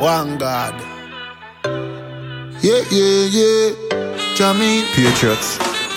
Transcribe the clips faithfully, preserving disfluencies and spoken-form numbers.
One God. Yeah, yeah, yeah. Jamie Patriots.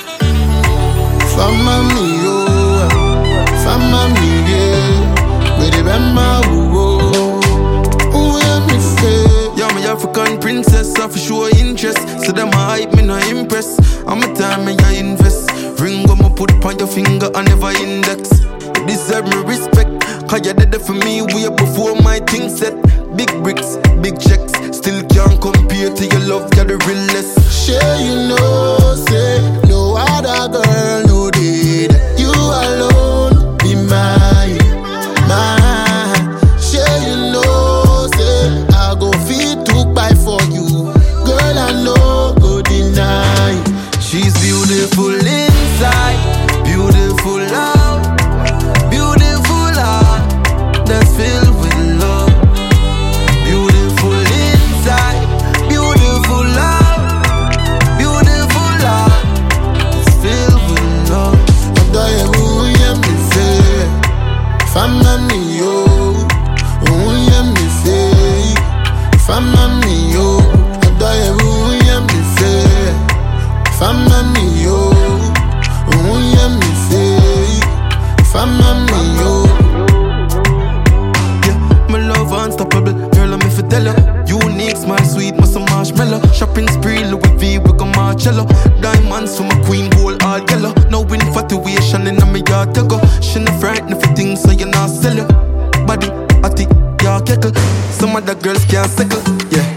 Family, oh, family, yeah. We remember who, who am I say? Yeah, my African princess, I for sure interest. So them a hype, me no impress. I'm a time me I invest. Ring on my put on your finger, I never index. You deserve me respect, cause you did it for me way before my thing set. Big bricks, big checks, still can't compare to your love, you're the realest. Sure you know, say, no other girl, no did. You alone be mine, mine. Sure you know, say, I go feed to buy for you. Girl, I know, go deny. She's beautiful inside, beautiful out, beautiful out, that's filled with love. Beautiful inside, beautiful out, beautiful out, it's filled with love. Odoye uye mi se, famami yo. Uye mi se, famami yo. Odoye uye mi se, famami yo. Uye mi se, famami yo. Yeah, my love unstoppable, girl I'm if I tell ya. Unique, smile, sweet, muscle marshmallow. Shopping spree, Louis V, we go Marcello. Diamonds for my queen, gold all yellow. No infatuation in my yard to go. She not frightened for things, so you not sell ya. Body, atty, yeah, keckle. Some other girls can't settle, yeah.